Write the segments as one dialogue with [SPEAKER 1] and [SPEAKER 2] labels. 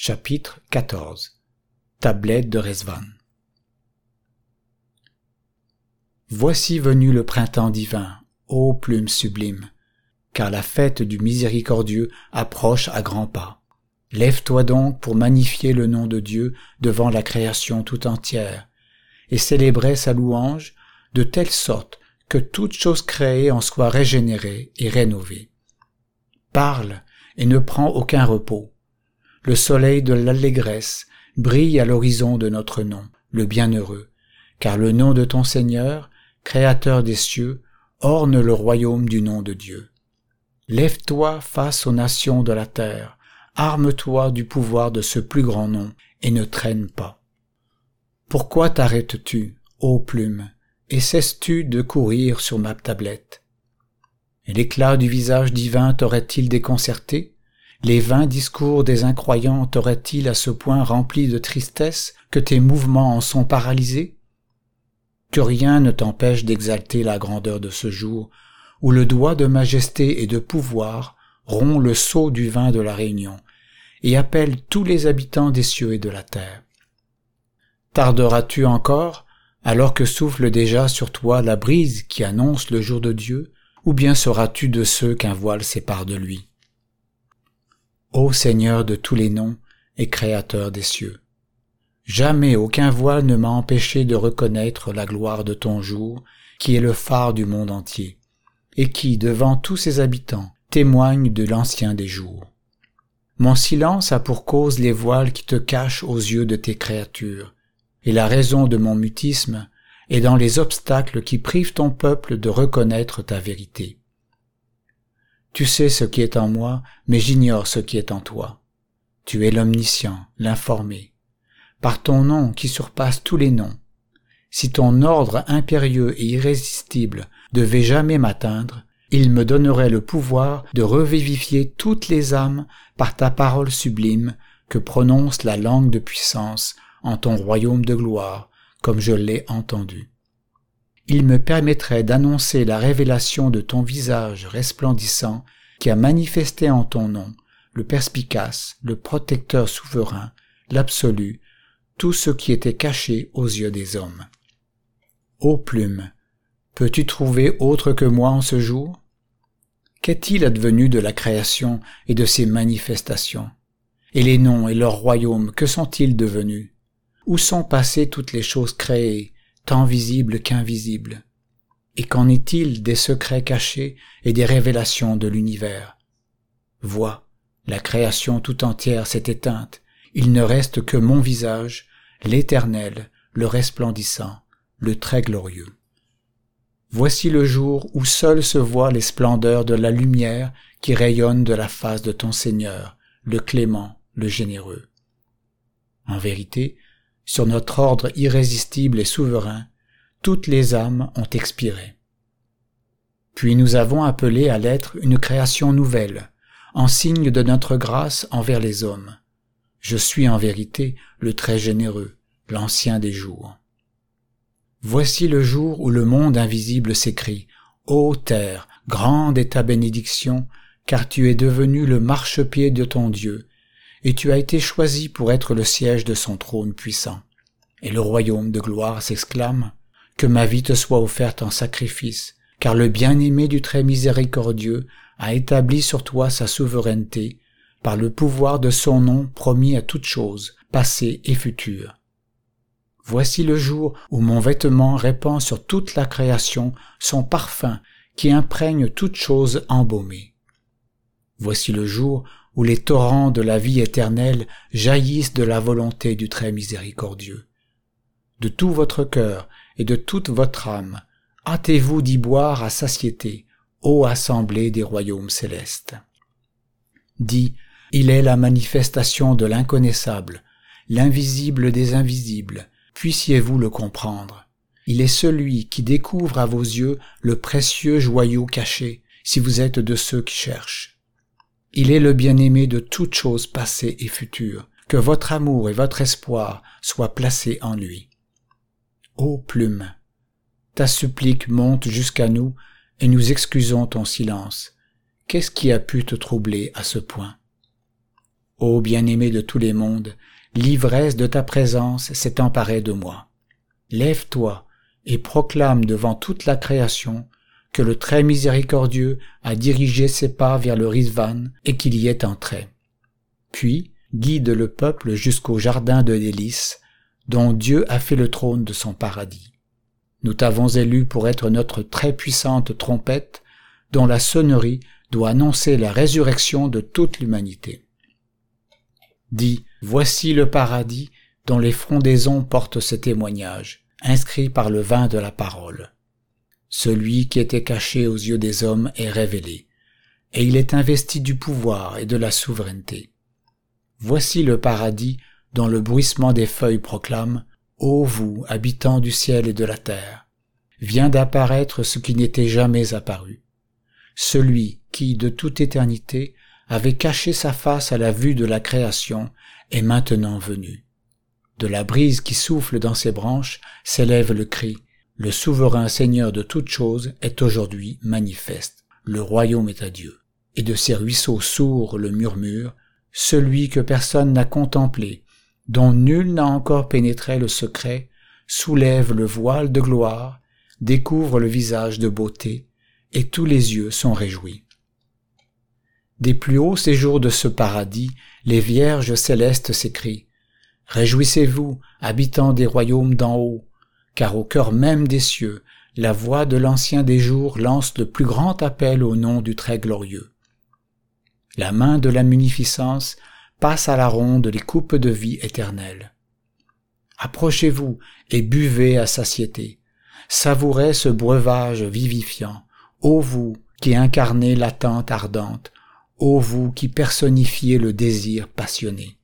[SPEAKER 1] Chapitre 14. Tablette de Rezvan. Voici venu le printemps divin, ô plume sublime, car la fête du miséricordieux approche à grands pas. Lève-toi donc pour magnifier le nom de Dieu devant la création tout entière, et célébrer sa louange de telle sorte que toute chose créée en soit régénérée et rénovée. Parle et ne prends aucun repos. Le soleil de l'allégresse brille à l'horizon de notre nom, le bienheureux, car le nom de ton Seigneur, Créateur des cieux, orne le royaume du nom de Dieu. Lève-toi face aux nations de la terre, arme-toi du pouvoir de ce plus grand nom, et ne traîne pas. Pourquoi t'arrêtes-tu, ô plume, et cesses-tu de courir sur ma tablette? L'éclat du visage divin t'aurait-il déconcerté? Les vains discours des incroyants t'auraient-ils à ce point rempli de tristesse que tes mouvements en sont paralysés? Que rien ne t'empêche d'exalter la grandeur de ce jour, où le doigt de majesté et de pouvoir rompt le sceau du vin de la réunion, et appelle tous les habitants des cieux et de la terre. Tarderas-tu encore, alors que souffle déjà sur toi la brise qui annonce le jour de Dieu, ou bien seras-tu de ceux qu'un voile sépare de lui? Ô Seigneur de tous les noms et Créateur des cieux, jamais aucun voile ne m'a empêché de reconnaître la gloire de ton jour, qui est le phare du monde entier, et qui, devant tous ses habitants, témoigne de l'ancien des jours. Mon silence a pour cause les voiles qui te cachent aux yeux de tes créatures, et la raison de mon mutisme est dans les obstacles qui privent ton peuple de reconnaître ta vérité. Tu sais ce qui est en moi, mais j'ignore ce qui est en toi. Tu es l'omniscient, l'informé. Par ton nom qui surpasse tous les noms. Si ton ordre impérieux et irrésistible devait jamais m'atteindre, il me donnerait le pouvoir de revivifier toutes les âmes par ta parole sublime que prononce la langue de puissance en ton royaume de gloire, comme je l'ai entendu. Il me permettrait d'annoncer la révélation de ton visage resplendissant qui a manifesté en ton nom le perspicace, le protecteur souverain, l'absolu, tout ce qui était caché aux yeux des hommes. Ô plume, peux-tu trouver autre que moi en ce jour? Qu'est-il advenu de la création et de ses manifestations? Et les noms et leurs royaumes, que sont-ils devenus? Où sont passées toutes les choses créées, tant visibles qu'invisibles? Et qu'en est-il des secrets cachés et des révélations de l'univers? Vois, la création tout entière s'est éteinte. Il ne reste que mon visage, l'Éternel, le resplendissant, le très glorieux. Voici le jour où seuls se voient les splendeurs de la lumière qui rayonne de la face de ton Seigneur, le clément, le généreux. En vérité, sur notre ordre irrésistible et souverain, toutes les âmes ont expiré. Puis nous avons appelé à l'être une création nouvelle, en signe de notre grâce envers les hommes. Je suis en vérité le très généreux, l'ancien des jours. Voici le jour où le monde invisible s'écrie, « Ô terre, grande est ta bénédiction, car tu es devenu le marchepied de ton Dieu, et tu as été choisi pour être le siège de son trône puissant. » Et le royaume de gloire s'exclame, « Que ma vie te soit offerte en sacrifice, car le bien-aimé du très miséricordieux a établi sur toi sa souveraineté, par le pouvoir de son nom promis à toutes choses, passées et futures. Voici le jour où mon vêtement répand sur toute la création son parfum qui imprègne toute chose embaumée. Voici le jour où les torrents de la vie éternelle jaillissent de la volonté du très miséricordieux. De tout votre cœur et de toute votre âme, hâtez-vous d'y boire à satiété, ô assemblée des royaumes célestes. Dis, il est la manifestation de l'inconnaissable, l'invisible des invisibles, puissiez-vous le comprendre. Il est celui qui découvre à vos yeux le précieux joyau caché, si vous êtes de ceux qui cherchent. Il est le bien-aimé de toutes choses passées et futures, que votre amour et votre espoir soient placés en lui. Ô plume, ta supplique monte jusqu'à nous et nous excusons ton silence. Qu'est-ce qui a pu te troubler à ce point? Ô bien-aimé de tous les mondes, l'ivresse de ta présence s'est emparée de moi. Lève-toi et proclame devant toute la création que le très miséricordieux a dirigé ses pas vers le Rizvan et qu'il y est entré. Puis, guide le peuple jusqu'au jardin de délices, dont Dieu a fait le trône de son paradis. Nous t'avons élu pour être notre très puissante trompette, dont la sonnerie doit annoncer la résurrection de toute l'humanité. Dis, voici le paradis dont les frondaisons portent ce témoignage, inscrit par le vin de la parole. Celui qui était caché aux yeux des hommes est révélé, et il est investi du pouvoir et de la souveraineté. Voici le paradis dont le bruissement des feuilles proclame « Ô vous, habitants du ciel et de la terre, vient d'apparaître ce qui n'était jamais apparu. Celui qui, de toute éternité, avait caché sa face à la vue de la création est maintenant venu. De la brise qui souffle dans ses branches s'élève le cri « Le souverain Seigneur de toutes choses est aujourd'hui manifeste. Le royaume est à Dieu. » Et de ses ruisseaux sourds le murmure « Celui que personne n'a contemplé, dont nul n'a encore pénétré le secret, soulève le voile de gloire, découvre le visage de beauté, et tous les yeux sont réjouis. » Des plus hauts séjours de ce paradis, les vierges célestes s'écrient « Réjouissez-vous, habitants des royaumes d'en haut, car au cœur même des cieux, la voix de l'ancien des jours lance le plus grand appel au nom du très glorieux. La main de la munificence passe à la ronde les coupes de vie éternelle. Approchez-vous et buvez à satiété. Savourez ce breuvage vivifiant, ô vous qui incarnez l'attente ardente, ô vous qui personnifiez le désir passionné.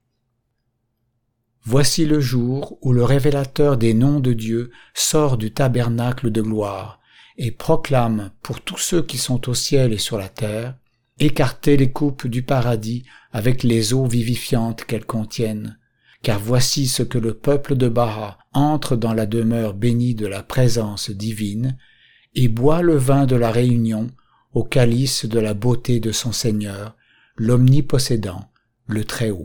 [SPEAKER 1] Voici le jour où le révélateur des noms de Dieu sort du tabernacle de gloire et proclame pour tous ceux qui sont au ciel et sur la terre, écartez les coupes du paradis avec les eaux vivifiantes qu'elles contiennent, car voici ce que le peuple de Bara entre dans la demeure bénie de la présence divine et boit le vin de la réunion au calice de la beauté de son Seigneur, l'omnipossédant, le Très-Haut.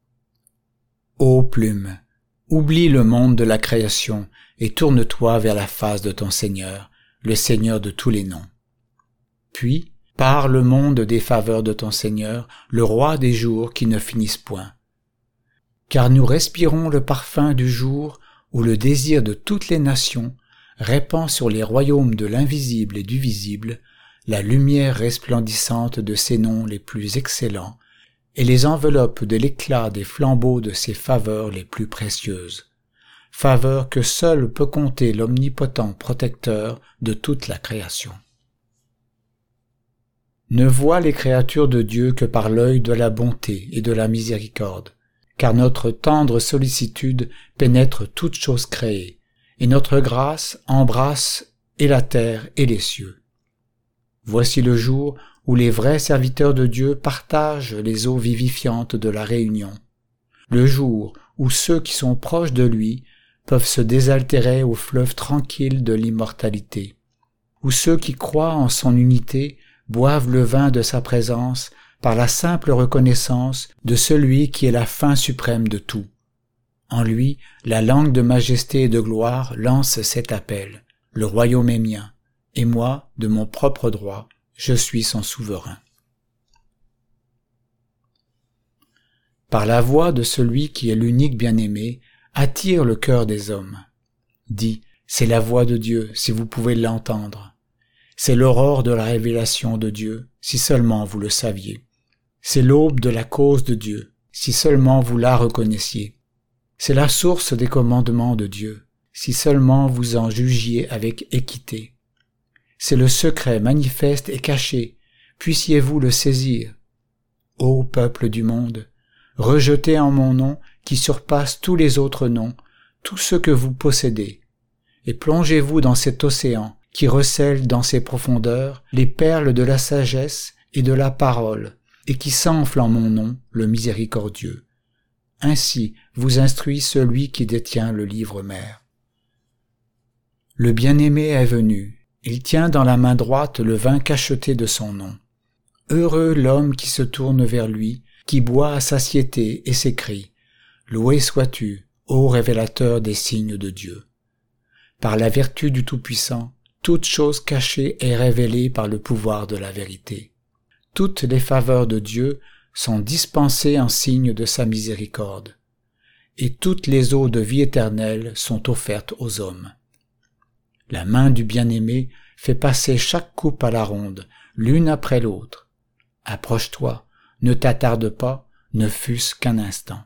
[SPEAKER 1] Ô plume, oublie le monde de la création et tourne-toi vers la face de ton Seigneur, le Seigneur de tous les noms. Puis, parle le monde des faveurs de ton Seigneur, le roi des jours qui ne finissent point. Car nous respirons le parfum du jour où le désir de toutes les nations répand sur les royaumes de l'invisible et du visible la lumière resplendissante de ses noms les plus excellents et les enveloppe de l'éclat des flambeaux de ses faveurs les plus précieuses, faveurs que seul peut compter l'omnipotent protecteur de toute la création. Ne voient les créatures de Dieu que par l'œil de la bonté et de la miséricorde, car notre tendre sollicitude pénètre toutes choses créées, et notre grâce embrasse et la terre et les cieux. Voici le jour où les vrais serviteurs de Dieu partagent les eaux vivifiantes de la réunion, le jour où ceux qui sont proches de lui peuvent se désaltérer au fleuve tranquille de l'immortalité, où ceux qui croient en son unité boivent le vin de sa présence par la simple reconnaissance de celui qui est la fin suprême de tout. En lui, la langue de majesté et de gloire lance cet appel. Le royaume est mien, et moi, de mon propre droit, je suis son souverain. Par la voix de celui qui est l'unique bien-aimé, attire le cœur des hommes. Dis, c'est la voix de Dieu, si vous pouvez l'entendre. C'est l'aurore de la révélation de Dieu, si seulement vous le saviez. C'est l'aube de la cause de Dieu, si seulement vous la reconnaissiez. C'est la source des commandements de Dieu, si seulement vous en jugiez avec équité. C'est le secret manifeste et caché, puissiez-vous le saisir. Ô peuple du monde, rejetez en mon nom, qui surpasse tous les autres noms, tout ce que vous possédez, et plongez-vous dans cet océan qui recèle dans ses profondeurs les perles de la sagesse et de la parole, et qui s'enfle en mon nom, le miséricordieux. Ainsi vous instruit celui qui détient le livre mère. Le bien-aimé est venu, il tient dans la main droite le vin cacheté de son nom. Heureux l'homme qui se tourne vers lui, qui boit à satiété et s'écrie « Loué sois-tu, ô révélateur des signes de Dieu ». Par la vertu du Tout-Puissant, toute chose cachée est révélée par le pouvoir de la vérité. Toutes les faveurs de Dieu sont dispensées en signe de sa miséricorde, et toutes les eaux de vie éternelle sont offertes aux hommes. La main du bien-aimé fait passer chaque coupe à la ronde, l'une après l'autre. Approche-toi, ne t'attarde pas, ne fût-ce qu'un instant.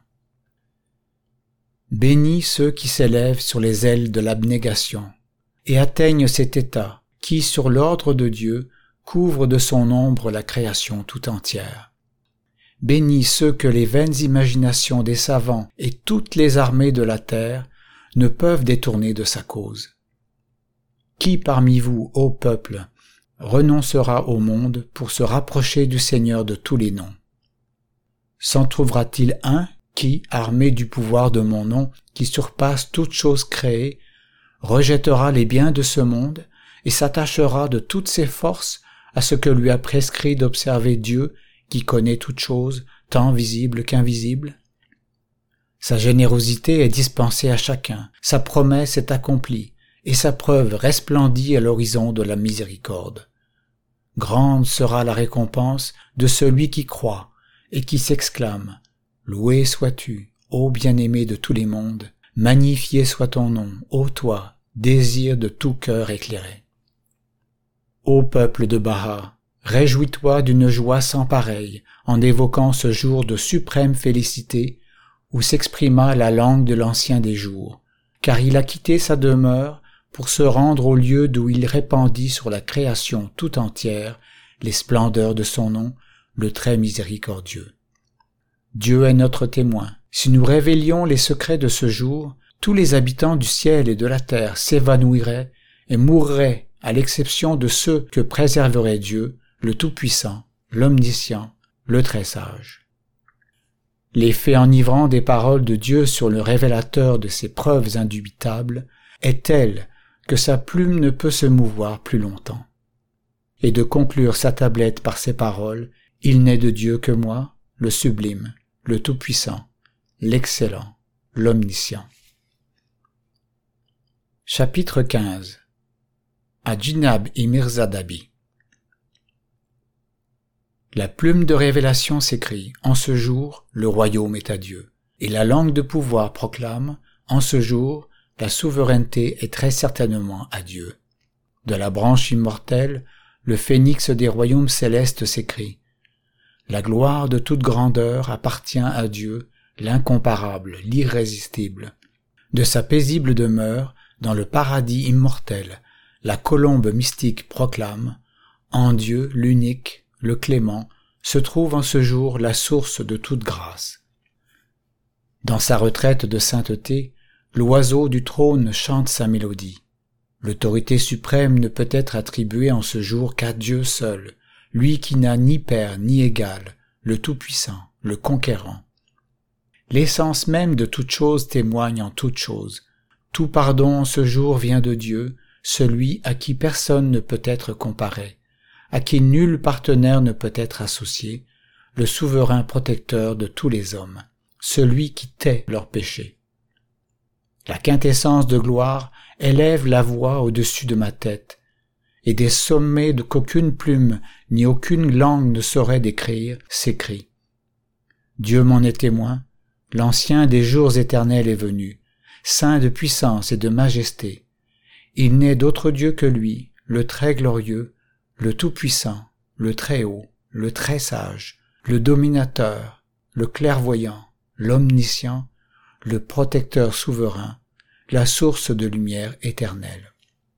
[SPEAKER 1] Bénis ceux qui s'élèvent sur les ailes de l'abnégation et atteignent cet état qui, sur l'ordre de Dieu, couvre de son ombre la création tout entière. Bénis ceux que les vaines imaginations des savants et toutes les armées de la terre ne peuvent détourner de sa cause. Qui parmi vous, ô peuple, renoncera au monde pour se rapprocher du Seigneur de tous les noms? S'en trouvera-t-il un qui, armé du pouvoir de mon nom, qui surpasse toute chose créée, rejettera les biens de ce monde et s'attachera de toutes ses forces à ce que lui a prescrit d'observer Dieu qui connaît toutes choses, tant visibles qu'invisibles? Sa générosité est dispensée à chacun, sa promesse est accomplie, et sa preuve resplendit à l'horizon de la miséricorde. Grande sera la récompense de celui qui croit et qui s'exclame « Loué sois-tu, ô bien-aimé de tous les mondes, magnifié soit ton nom, ô toi, désir de tout cœur éclairé. » Ô peuple de Baha, réjouis-toi d'une joie sans pareille en évoquant ce jour de suprême félicité où s'exprima la langue de l'ancien des jours, car il a quitté sa demeure pour se rendre au lieu d'où il répandit sur la création tout entière les splendeurs de son nom, le très miséricordieux. Dieu est notre témoin. Si nous révélions les secrets de ce jour, tous les habitants du ciel et de la terre s'évanouiraient et mourraient à l'exception de ceux que préserverait Dieu, le Tout-Puissant, l'Omniscient, le Très-Sage. L'effet enivrant des paroles de Dieu sur le révélateur de ses preuves indubitables est tel que sa plume ne peut se mouvoir plus longtemps. Et de conclure sa tablette par ces paroles, il n'est de Dieu que moi, le sublime, le Tout-Puissant, l'excellent, l'Omniscient. Chapitre 15. Adjinab Imirzadabi. La plume de révélation s'écrie, en ce jour, le royaume est à Dieu. Et la langue de pouvoir proclame, en ce jour, la souveraineté est très certainement à Dieu. De la branche immortelle, le phénix des royaumes célestes s'écrie. La gloire de toute grandeur appartient à Dieu, l'incomparable, l'irrésistible. De sa paisible demeure, dans le paradis immortel, la colombe mystique proclame, en Dieu l'unique, le clément, se trouve en ce jour la source de toute grâce. Dans sa retraite de sainteté, l'oiseau du trône chante sa mélodie. L'autorité suprême ne peut être attribuée en ce jour qu'à Dieu seul, lui qui n'a ni père ni égal, le Tout-Puissant, le Conquérant. L'essence même de toute chose témoigne en toute chose. Tout pardon en ce jour vient de Dieu, celui à qui personne ne peut être comparé, à qui nul partenaire ne peut être associé, le souverain protecteur de tous les hommes, celui qui tait leurs péchés. La quintessence de gloire élève la voix au-dessus de ma tête, et des sommets qu'aucune plume ni aucune langue ne saurait décrire s'écrie. Dieu m'en est témoin, l'ancien des jours éternels est venu, saint de puissance et de majesté. Il n'est d'autre Dieu que lui, le très glorieux, le tout-puissant, le très haut, le très sage, le dominateur, le clairvoyant, l'omniscient, le protecteur souverain, la source de lumière éternelle.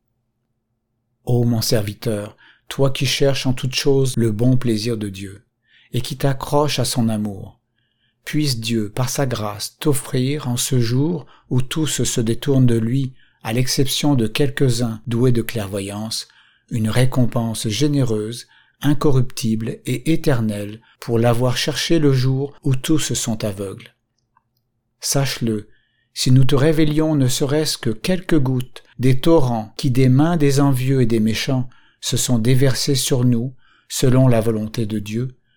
[SPEAKER 1] Ô mon serviteur, toi qui cherches en toute chose le bon plaisir de Dieu, et qui t'accroches à son amour, puisse Dieu, par sa grâce, t'offrir en ce jour où tous se détournent de lui, à l'exception de quelques-uns doués de clairvoyance, une récompense généreuse, incorruptible et éternelle pour l'avoir cherché le jour où tous sont aveugles. Sache-le, si nous te révélions ne serait-ce que quelques gouttes des torrents qui des mains des envieux et des méchants se sont déversés sur nous, selon la volonté de Dieu,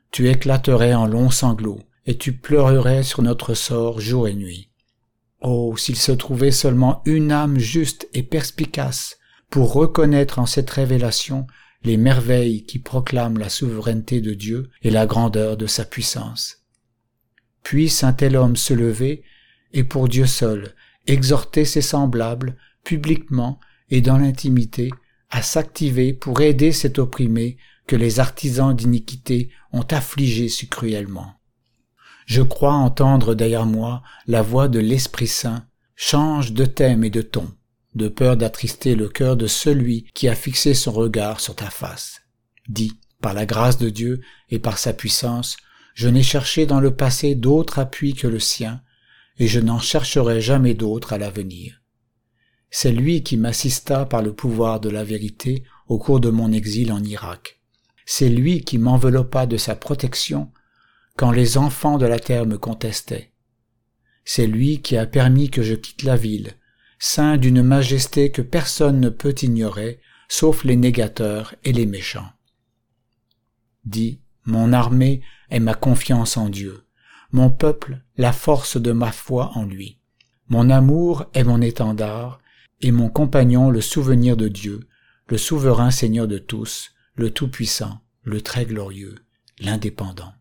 [SPEAKER 1] tu éclaterais en longs sanglots, et tu pleurerais sur notre sort jour et nuit. Oh, s'il se trouvait seulement une âme juste et perspicace pour reconnaître en cette révélation les merveilles qui proclament la souveraineté de Dieu et la grandeur de sa puissance. Puisse un tel homme se lever et pour Dieu seul exhorter ses semblables publiquement et dans l'intimité à s'activer pour aider cet opprimé que les artisans d'iniquité ont affligé si cruellement. Je crois entendre derrière moi la voix de l'Esprit Saint, change de thème et de ton, de peur d'attrister le cœur de celui qui a fixé son regard sur ta face. Dis, par la grâce de Dieu et par sa puissance, je n'ai cherché dans le passé d'autre appui que le sien, et je n'en chercherai jamais d'autre à l'avenir. C'est lui qui m'assista par le pouvoir de la vérité au cours de mon exil en Irak. C'est lui qui m'enveloppa de sa protection quand les enfants de la terre me contestaient. C'est lui qui a permis que je quitte la ville, ceint d'une majesté que personne ne peut ignorer, sauf les négateurs et les méchants. Dis, mon armée est ma confiance en Dieu, mon peuple la force de ma foi en lui. Mon amour est mon étendard, et mon compagnon le souvenir de Dieu, le souverain Seigneur de tous, le Tout-Puissant, le Très Glorieux, l'Indépendant.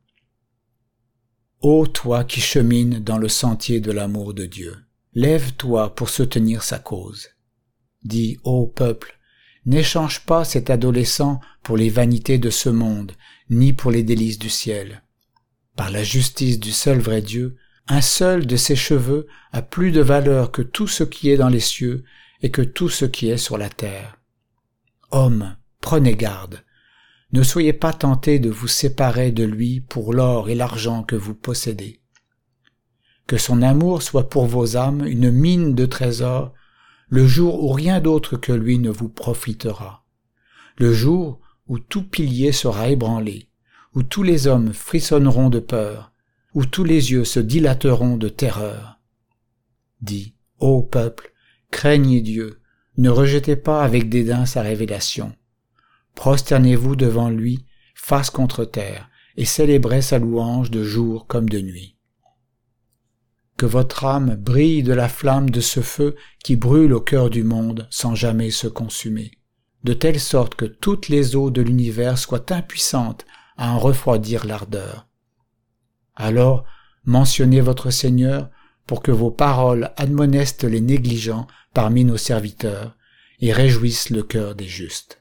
[SPEAKER 1] Ô toi qui chemines dans le sentier de l'amour de Dieu, lève-toi pour soutenir sa cause. Dis, ô peuple, n'échange pas cet adolescent pour les vanités de ce monde, ni pour les délices du ciel. Par la justice du seul vrai Dieu, un seul de ses cheveux a plus de valeur que tout ce qui est dans les cieux et que tout ce qui est sur la terre. Hommes, prenez garde. Ne soyez pas tentés de vous séparer de lui pour l'or et l'argent que vous possédez. Que son amour soit pour vos âmes une mine de trésors, le jour où rien d'autre que lui ne vous profitera. Le jour où tout pilier sera ébranlé, où tous les hommes frissonneront de peur, où tous les yeux se dilateront de terreur. Dis, ô peuple, craignez Dieu, ne rejetez pas avec dédain sa révélation. Prosternez-vous devant lui, face contre terre, et célébrez sa louange de jour comme de nuit. Que votre âme brille de la flamme de ce feu qui brûle au cœur du monde sans jamais se consumer, de telle sorte que toutes les eaux de l'univers soient impuissantes à en refroidir l'ardeur. Alors, mentionnez votre Seigneur pour que vos paroles admonestent les négligents parmi nos serviteurs et réjouissent le cœur des justes.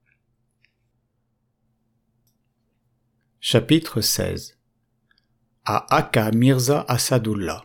[SPEAKER 1] Chapitre 16. À Aka Mirza Assadullah.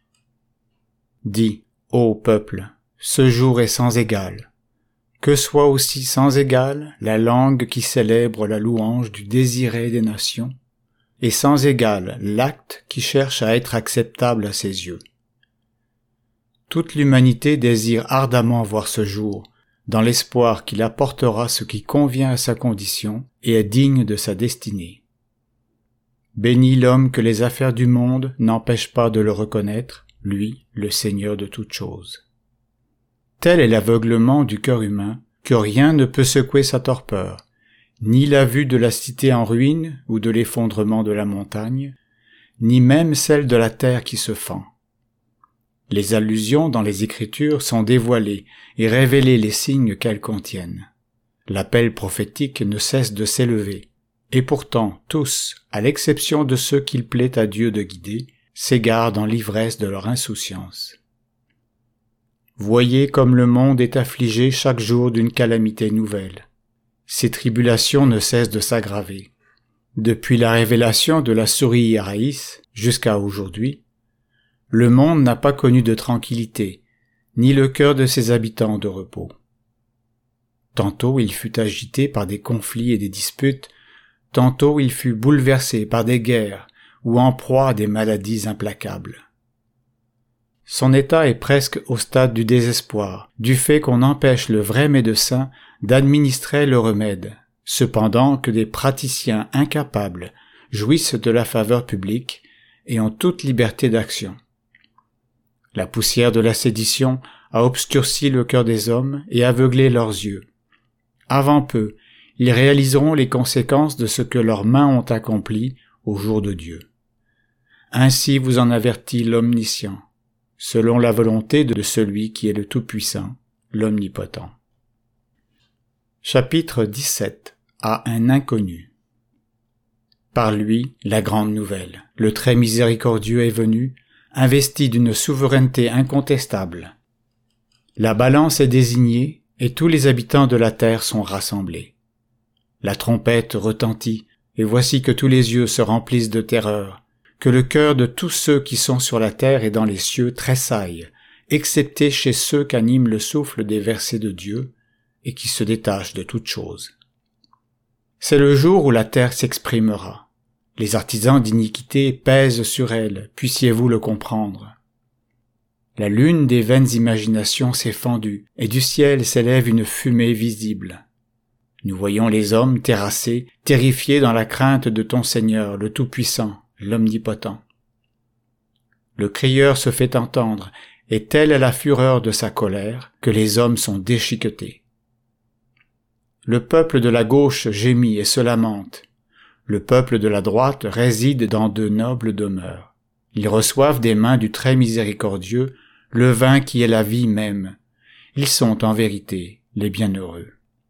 [SPEAKER 1] Dis, ô peuple, ce jour est sans égal. Que soit aussi sans égal la langue qui célèbre la louange du désiré des nations, et sans égal l'acte qui cherche à être acceptable à ses yeux. Toute l'humanité désire ardemment voir ce jour, dans l'espoir qu'il apportera ce qui convient à sa condition et est digne de sa destinée. Béni l'homme que les affaires du monde n'empêchent pas de le reconnaître, lui, le Seigneur de toutes choses. Tel est l'aveuglement du cœur humain, que rien ne peut secouer sa torpeur, ni la vue de la cité en ruine ou de l'effondrement de la montagne, ni même celle de la terre qui se fend. Les allusions dans les Écritures sont dévoilées et révélées les signes qu'elles contiennent. L'appel prophétique ne cesse de s'élever, et pourtant tous, à l'exception de ceux qu'il plaît à Dieu de guider, s'égarent dans l'ivresse de leur insouciance. Voyez comme le monde est affligé chaque jour d'une calamité nouvelle. Ses tribulations ne cessent de s'aggraver. Depuis la révélation de la souris Iraïs jusqu'à aujourd'hui, le monde n'a pas connu de tranquillité, ni le cœur de ses habitants de repos. Tantôt il fut agité par des conflits et des disputes, tantôt il fut bouleversé par des guerres ou en proie à des maladies implacables. Son état est presque au stade du désespoir, du fait qu'on empêche le vrai médecin d'administrer le remède, cependant que des praticiens incapables jouissent de la faveur publique et ont toute liberté d'action. La poussière de la sédition a obscurci le cœur des hommes et aveuglé leurs yeux. Avant peu, ils réaliseront les conséquences de ce que leurs mains ont accompli au jour de Dieu. Ainsi vous en avertit l'Omniscient, selon la volonté de celui qui est le Tout-Puissant, l'Omnipotent. Chapitre 17. À un inconnu. Par lui, la grande nouvelle. Le très miséricordieux est venu, investi d'une souveraineté incontestable. La balance est désignée, et tous les habitants de la terre sont rassemblés. La trompette retentit, et voici que tous les yeux se remplissent de terreur, que le cœur de tous ceux qui sont sur la terre et dans les cieux tressaille, excepté chez ceux qu'anime le souffle des versets de Dieu, et qui se détachent de toutes choses. C'est le jour où la terre s'exprimera. Les artisans d'iniquité pèsent sur elle, puissiez-vous le comprendre. La lune des vaines imaginations s'est fendue, et du ciel s'élève une fumée visible. Nous voyons les hommes terrassés, terrifiés dans la crainte de ton Seigneur, le Tout-Puissant, l'Omnipotent. Le crieur se fait entendre, et telle est la fureur de sa colère, que les hommes sont déchiquetés. Le peuple de la gauche gémit et se lamente. Le peuple de la droite réside dans de nobles demeures. Ils reçoivent des mains du très miséricordieux le vin qui est la vie même. Ils sont en vérité les bienheureux.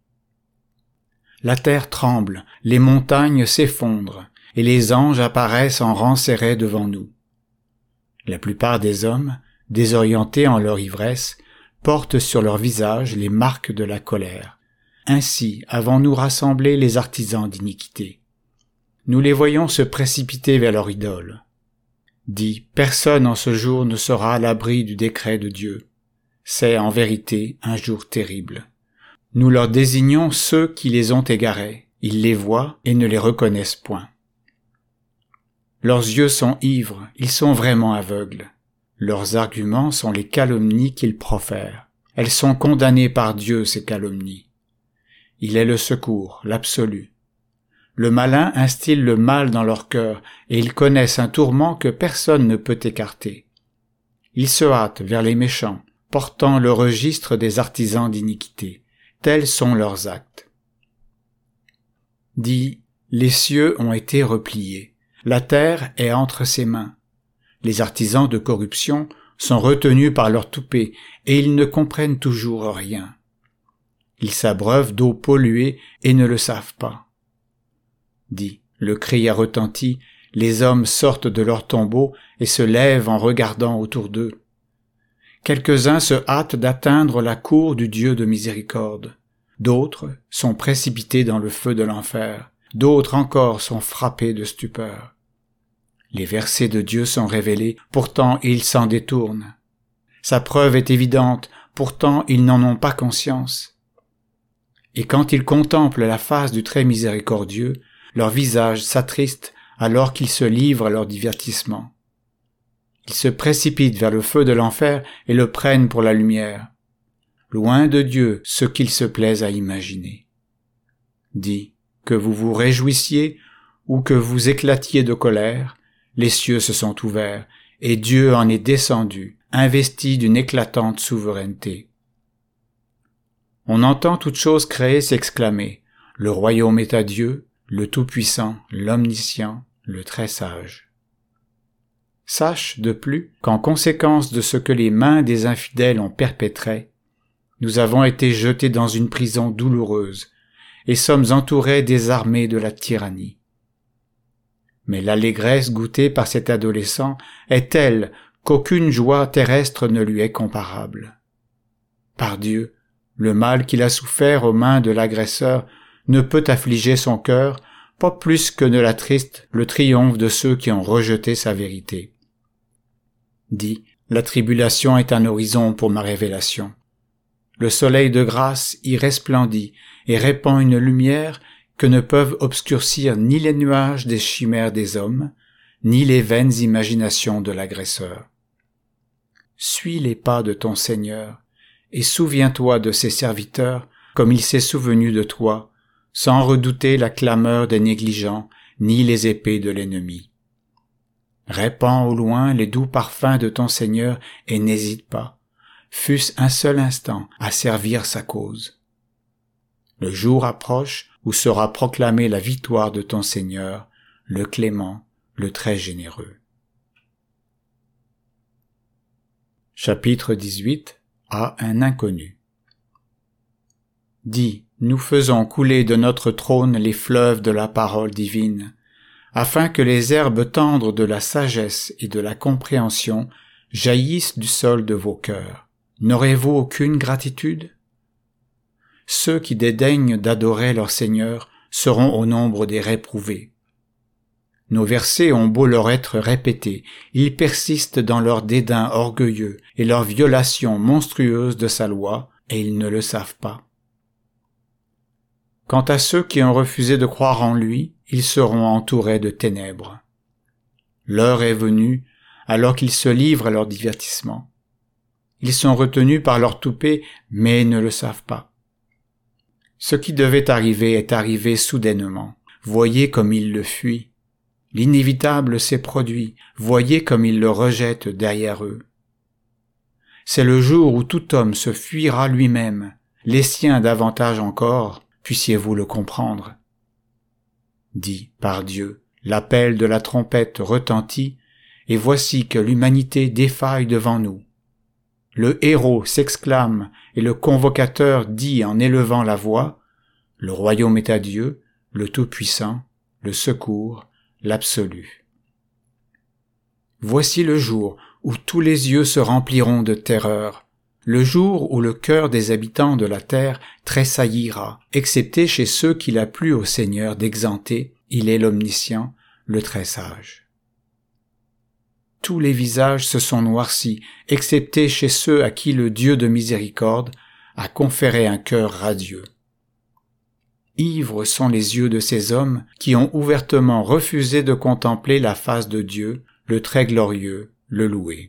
[SPEAKER 1] La terre tremble, les montagnes s'effondrent, et les anges apparaissent en rang serré devant nous. La plupart des hommes, désorientés en leur ivresse, portent sur leur visage les marques de la colère. Ainsi avons-nous rassemblé les artisans d'iniquité. Nous les voyons se précipiter vers leur idole. Dis, personne en ce jour ne sera à l'abri du décret de Dieu. C'est en vérité un jour terrible. Nous leur désignons ceux qui les ont égarés. Ils les voient et ne les reconnaissent point. Leurs yeux sont ivres, ils sont vraiment aveugles. Leurs arguments sont les calomnies qu'ils profèrent. Elles sont condamnées par Dieu, ces calomnies. Il est le secours, l'absolu. Le malin instille le mal dans leur cœur, et ils connaissent un tourment que personne ne peut écarter. Ils se hâtent vers les méchants, portant le registre des artisans d'iniquité. Tels sont leurs actes. Dis, les cieux ont été repliés. La terre est entre ses mains. Les artisans de corruption sont retenus par leur toupet, et ils ne comprennent toujours rien. Ils s'abreuvent d'eau polluée et ne le savent pas. Dis, le cri a retenti, les hommes sortent de leur tombeau et se lèvent en regardant autour d'eux. Quelques-uns se hâtent d'atteindre la cour du Dieu de miséricorde. D'autres sont précipités dans le feu de l'enfer. D'autres encore sont frappés de stupeur. Les versets de Dieu sont révélés, pourtant ils s'en détournent. Sa preuve est évidente, pourtant ils n'en ont pas conscience. Et quand ils contemplent la face du très miséricordieux, leur visage s'attriste alors qu'ils se livrent à leur divertissement. Ils se précipitent vers le feu de l'enfer et le prennent pour la lumière. Loin de Dieu ce qu'il se plaise à imaginer. Dis, que vous vous réjouissiez ou que vous éclatiez de colère, les cieux se sont ouverts et Dieu en est descendu, investi d'une éclatante souveraineté. On entend toute chose créée s'exclamer, le royaume est à Dieu, le Tout-Puissant, l'Omniscient, le Très-Sage. Sache, de plus, qu'en conséquence de ce que les mains des infidèles ont perpétré, nous avons été jetés dans une prison douloureuse, et sommes entourés des armées de la tyrannie. Mais l'allégresse goûtée par cet adolescent est telle qu'aucune joie terrestre ne lui est comparable. Par Dieu, le mal qu'il a souffert aux mains de l'agresseur ne peut affliger son cœur, pas plus que ne l'attriste le triomphe de ceux qui ont rejeté sa vérité. Dis, la tribulation est un horizon pour ma révélation. Le soleil de grâce y resplendit et répand une lumière que ne peuvent obscurcir ni les nuages des chimères des hommes, ni les vaines imaginations de l'agresseur. Suis les pas de ton Seigneur, et souviens-toi de ses serviteurs comme il s'est souvenu de toi, sans redouter la clameur des négligents, ni les épées de l'ennemi. Répands au loin les doux parfums de ton Seigneur et n'hésite pas, fût-ce un seul instant, à servir sa cause. Le jour approche où sera proclamée la victoire de ton Seigneur, le clément, le très généreux. Chapitre 18. À un inconnu. Dis, nous faisons couler de notre trône les fleuves de la parole divine, afin que les herbes tendres de la sagesse et de la compréhension jaillissent du sol de vos cœurs. N'aurez-vous aucune gratitude? Ceux qui dédaignent d'adorer leur Seigneur seront au nombre des réprouvés. Nos versets ont beau leur être répétés, ils persistent dans leur dédain orgueilleux et leur violation monstrueuse de sa loi, et ils ne le savent pas. Quant à ceux qui ont refusé de croire en lui, ils seront entourés de ténèbres. L'heure est venue, alors qu'ils se livrent à leur divertissement. Ils sont retenus par leur toupet, mais ne le savent pas. Ce qui devait arriver est arrivé soudainement. Voyez comme ils le fuient. L'inévitable s'est produit. Voyez comme ils le rejettent derrière eux. C'est le jour où tout homme se fuira lui-même, les siens davantage encore, puissiez-vous le comprendre. Dit, par Dieu, l'appel de la trompette retentit, et voici que l'humanité défaille devant nous. Le héros s'exclame, et le convocateur dit en élevant la voix, « Le royaume est à Dieu, le Tout-Puissant, le secours, l'absolu. » Voici le jour où tous les yeux se rempliront de terreur, le jour où le cœur des habitants de la terre tressaillira, excepté chez ceux qu'il a plu au Seigneur d'exenter, il est l'omniscient, le très sage. Tous les visages se sont noircis, excepté chez ceux à qui le Dieu de miséricorde a conféré un cœur radieux. Ivres sont les yeux de ces hommes qui ont ouvertement refusé de contempler la face de Dieu, le très glorieux, le loué.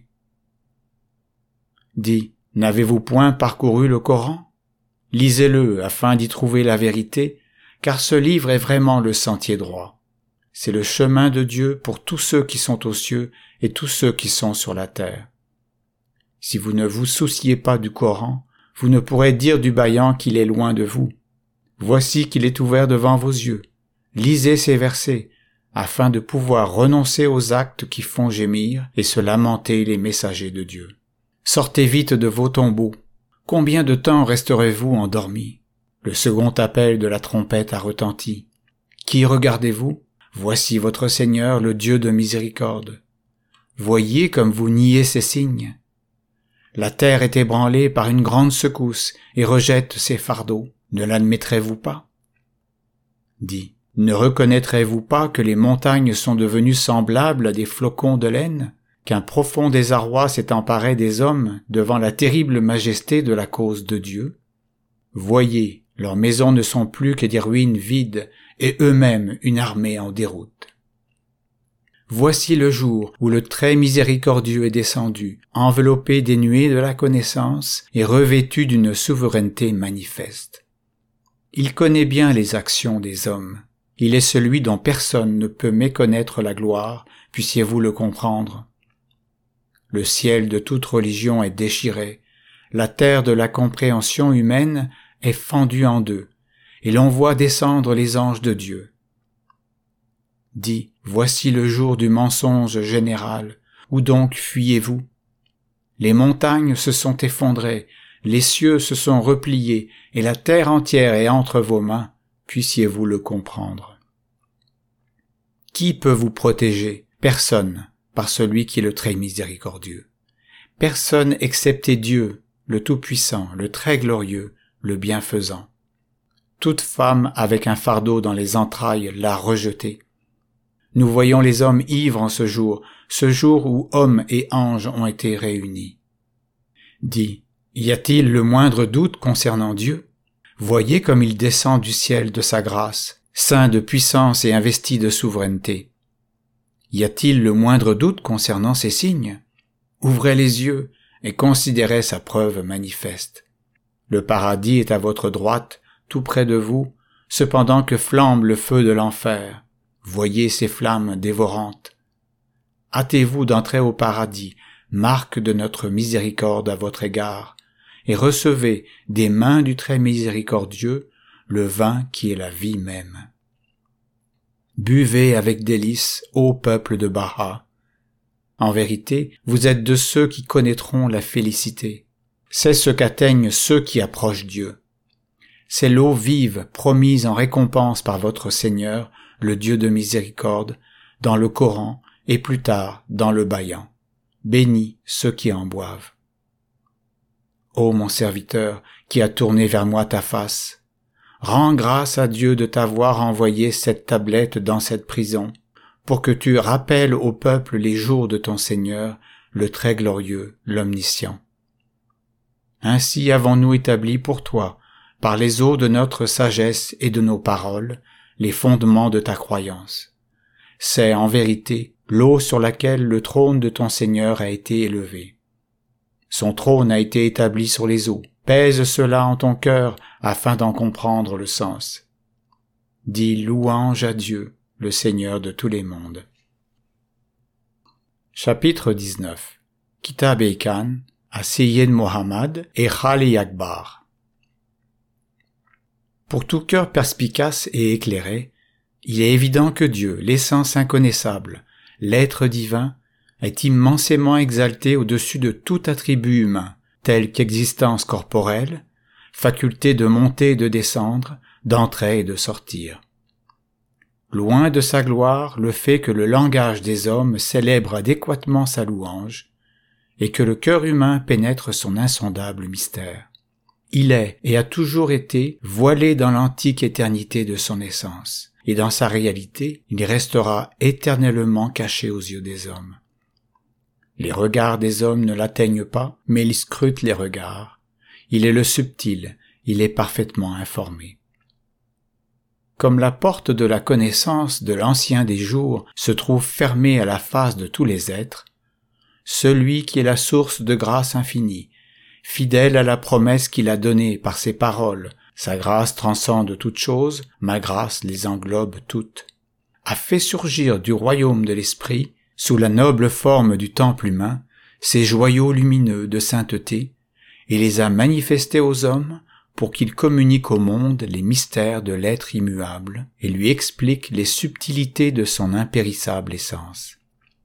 [SPEAKER 1] Dis, n'avez-vous point parcouru le Coran? Lisez-le afin d'y trouver la vérité, car ce livre est vraiment le sentier droit. C'est le chemin de Dieu pour tous ceux qui sont aux cieux et tous ceux qui sont sur la terre. Si vous ne vous souciez pas du Coran, vous ne pourrez dire du bâillant qu'il est loin de vous. Voici qu'il est ouvert devant vos yeux. Lisez ces versets, afin de pouvoir renoncer aux actes qui font gémir et se lamenter les messagers de Dieu. Sortez vite de vos tombeaux. Combien de temps resterez-vous endormis? Le second appel de la trompette a retenti. Qui regardez-vous? Voici votre Seigneur, le Dieu de miséricorde. Voyez comme vous niez ses signes. La terre est ébranlée par une grande secousse et rejette ses fardeaux. Ne l'admettrez-vous pas? Dis, ne reconnaîtrez-vous pas que les montagnes sont devenues semblables à des flocons de laine, qu'un profond désarroi s'est emparé des hommes devant la terrible majesté de la cause de Dieu? Voyez, leurs maisons ne sont plus que des ruines vides, et eux-mêmes une armée en déroute. Voici le jour où le très miséricordieux est descendu, enveloppé des nuées de la connaissance et revêtu d'une souveraineté manifeste. Il connaît bien les actions des hommes. Il est celui dont personne ne peut méconnaître la gloire, puissiez-vous le comprendre. Le ciel de toute religion est déchiré, la terre de la compréhension humaine est fendue en deux, et l'on voit descendre les anges de Dieu. Dis, voici le jour du mensonge général, où donc fuyez-vous? Les montagnes se sont effondrées, les cieux se sont repliés, et la terre entière est entre vos mains, puissiez-vous le comprendre. Qui peut vous protéger? Personne, par celui qui est le très miséricordieux. Personne excepté Dieu, le Tout-Puissant, le très glorieux, le bienfaisant. Toute femme avec un fardeau dans les entrailles l'a rejeté. Nous voyons les hommes ivres en ce jour où hommes et anges ont été réunis. Dis, y a-t-il le moindre doute concernant Dieu? Voyez comme il descend du ciel de sa grâce, ceint de puissance et investi de souveraineté. Y a-t-il le moindre doute concernant ses signes? Ouvrez les yeux et considérez sa preuve manifeste. Le paradis est à votre droite, tout près de vous, cependant que flambe le feu de l'enfer. Voyez ces flammes dévorantes. Hâtez-vous d'entrer au paradis, marque de notre miséricorde à votre égard, et recevez des mains du très miséricordieux le vin qui est la vie même. Buvez avec délice, ô peuple de Baha. En vérité, vous êtes de ceux qui connaîtront la félicité. C'est ce qu'atteignent ceux qui approchent Dieu. C'est l'eau vive promise en récompense par votre Seigneur, le Dieu de miséricorde, dans le Coran et plus tard dans le Bayan. Bénis ceux qui en boivent. Ô mon serviteur, qui as tourné vers moi ta face, rends grâce à Dieu de t'avoir envoyé cette tablette dans cette prison, pour que tu rappelles au peuple les jours de ton Seigneur, le très glorieux, l'omniscient. Ainsi avons-nous établi pour toi, par les eaux de notre sagesse et de nos paroles, les fondements de ta croyance. C'est en vérité l'eau sur laquelle le trône de ton Seigneur a été élevé. Son trône a été établi sur les eaux. Pèse cela en ton cœur afin d'en comprendre le sens. Dis louange à Dieu, le Seigneur de tous les mondes. Chapitre 19. Kitab Eikan, à Seyyed Mohammad et Khali Akbar. Pour tout cœur perspicace et éclairé, il est évident que Dieu, l'essence inconnaissable, l'être divin, est immensément exalté au-dessus de tout attribut humain, tel qu'existence corporelle, faculté de monter et de descendre, d'entrer et de sortir. Loin de sa gloire le fait que le langage des hommes célèbre adéquatement sa louange, et que le cœur humain pénètre son insondable mystère. Il est et a toujours été voilé dans l'antique éternité de son essence, et dans sa réalité, il restera éternellement caché aux yeux des hommes. Les regards des hommes ne l'atteignent pas, mais il scrute les regards. Il est le subtil, il est parfaitement informé. Comme la porte de la connaissance de l'ancien des jours se trouve fermée à la face de tous les êtres, celui qui est la source de grâce infinie, fidèle à la promesse qu'il a donnée par ses paroles, sa grâce transcende toutes choses, ma grâce les englobe toutes, a fait surgir du royaume de l'esprit, sous la noble forme du temple humain, ces joyaux lumineux de sainteté, et les a manifestés aux hommes pour qu'ils communiquent au monde les mystères de l'être immuable et lui expliquent les subtilités de son impérissable essence.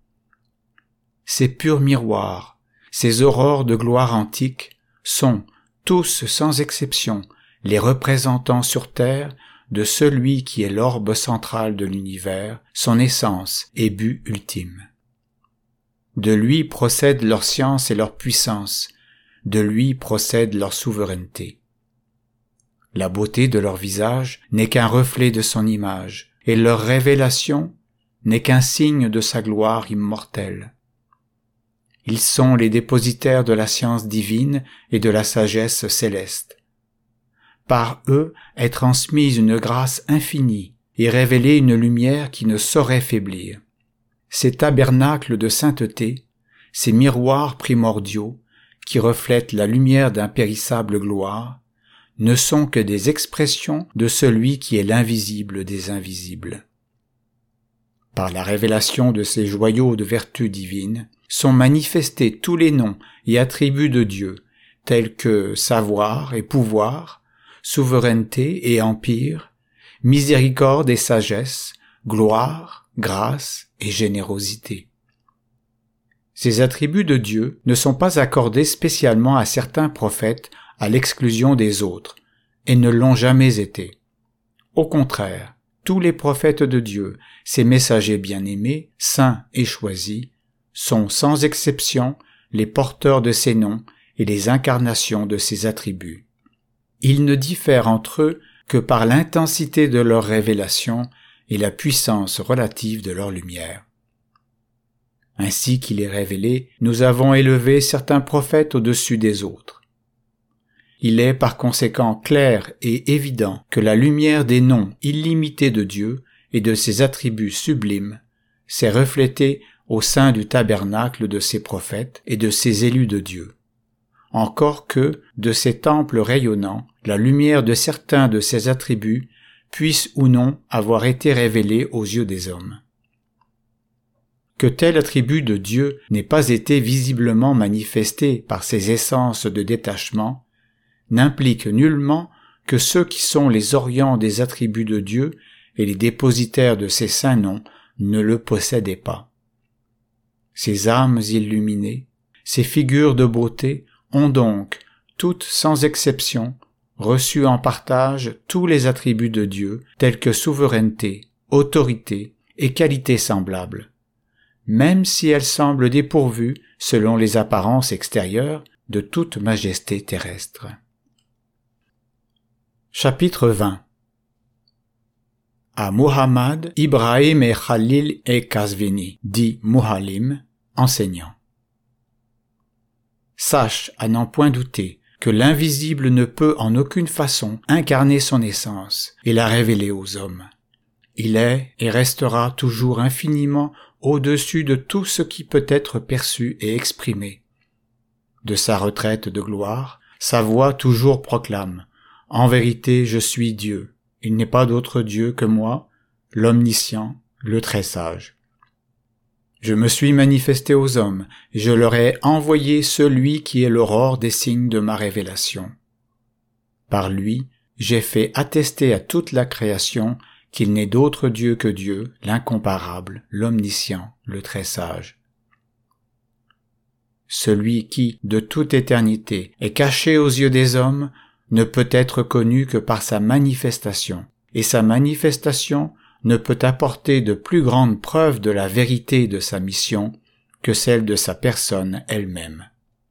[SPEAKER 1] Ces purs miroirs, ces aurores de gloire antique, sont, tous sans exception, les représentants sur terre de celui qui est l'orbe central de l'univers, son essence et but ultime. De lui procèdent leur science et leur puissance, de lui procède leur souveraineté. La beauté de leur visage n'est qu'un reflet de son image, et leur révélation n'est qu'un signe de sa gloire immortelle. Ils sont les dépositaires de la science divine et de la sagesse céleste. Par eux est transmise une grâce infinie et révélée une lumière qui ne saurait faiblir. Ces tabernacles de sainteté, ces miroirs primordiaux qui reflètent la lumière d'impérissable gloire, ne sont que des expressions de celui qui est l'invisible des invisibles. Par la révélation de ces joyaux de vertu divine, sont manifestés tous les noms et attributs de Dieu, tels que savoir et pouvoir, souveraineté et empire, miséricorde et sagesse, gloire, grâce et générosité. Ces attributs de Dieu ne sont pas accordés spécialement à certains prophètes à l'exclusion des autres, et ne l'ont jamais été. Au contraire, tous les prophètes de Dieu, ces messagers bien-aimés, saints et choisis, sont sans exception les porteurs de ces noms et les incarnations de ces attributs. Ils ne diffèrent entre eux que par l'intensité de leur révélation et la puissance relative de leur lumière. Ainsi qu'il est révélé, nous avons élevé certains prophètes au-dessus des autres. Il est par conséquent clair et évident que la lumière des noms illimités de Dieu et de ses attributs sublimes s'est reflétée au sein du tabernacle de ses prophètes et de ses élus de Dieu. Encore que, de ces temples rayonnants, la lumière de certains de ces attributs puisse ou non avoir été révélée aux yeux des hommes. Que tel attribut de Dieu n'ait pas été visiblement manifesté par ses essences de détachement n'implique nullement que ceux qui sont les orients des attributs de Dieu et les dépositaires de ces saints noms ne le possédaient pas. Ces âmes illuminées, ces figures de beauté ont donc, toutes sans exception, reçu en partage tous les attributs de Dieu tels que souveraineté, autorité et qualité semblables, même si elles semblent dépourvues, selon les apparences extérieures, de toute majesté terrestre. Chapitre 20. À Muhammad, Ibrahim et Khalil et Kazvini, dit Muhallim, enseignant. Sache, à n'en point douter, que l'invisible ne peut en aucune façon incarner son essence et la révéler aux hommes. Il est et restera toujours infiniment au-dessus de tout ce qui peut être perçu et exprimé. De sa retraite de gloire, sa voix toujours proclame « En vérité, je suis Dieu, il n'est pas d'autre Dieu que moi, l'omniscient, le très sage. Je me suis manifesté aux hommes, et je leur ai envoyé celui qui est l'aurore des signes de ma révélation. Par lui, j'ai fait attester à toute la création qu'il n'est d'autre Dieu que Dieu, l'incomparable, l'omniscient, le très sage. Celui qui, de toute éternité, est caché aux yeux des hommes, ne peut être connu que par sa manifestation, et sa manifestation ne peut apporter de plus grandes preuves de la vérité de sa mission que celle de sa personne elle-même.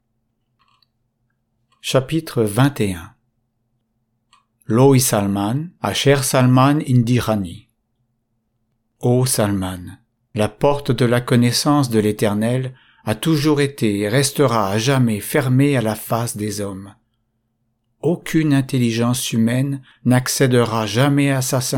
[SPEAKER 1] Chapitre 21. Lo Salman, Asher Salman Indirani. Ô Salman, la porte de la connaissance de l'Éternel a toujours été et restera à jamais fermée à la face des hommes. Aucune intelligence humaine n'accédera jamais en sa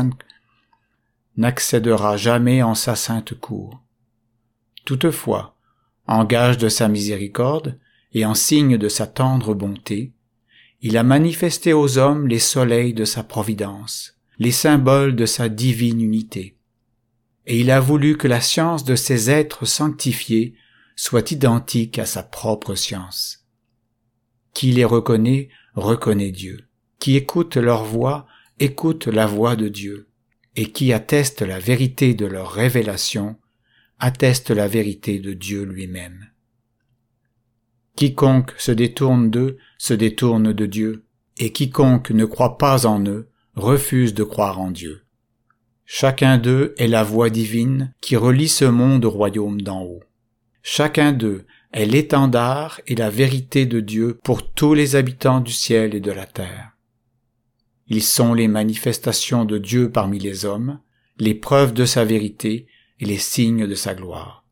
[SPEAKER 1] sainte cour. Toutefois, en gage de sa miséricorde et en signe de sa tendre bonté, il a manifesté aux hommes les soleils de sa providence, les symboles de sa divine unité, et il a voulu que la science de ces êtres sanctifiés soit identique à sa propre science. Qui les reconnaît, reconnaît Dieu. Qui écoute leur voix, écoute la voix de Dieu. Et qui atteste la vérité de leur révélation, atteste la vérité de Dieu lui-même. Quiconque se détourne d'eux, se détourne de Dieu, et quiconque ne croit pas en eux, refuse de croire en Dieu. Chacun d'eux est la voix divine qui relie ce monde au royaume d'en haut. Chacun d'eux est l'étendard et la vérité de Dieu pour tous les habitants du ciel et de la terre. Ils sont les manifestations de Dieu parmi les hommes, les preuves de sa vérité et les signes de sa gloire.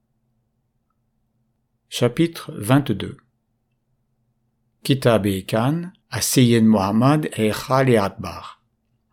[SPEAKER 1] Chapitre 22. Kitab Ekan, à Sayyid Muhammad et Khali Akbar.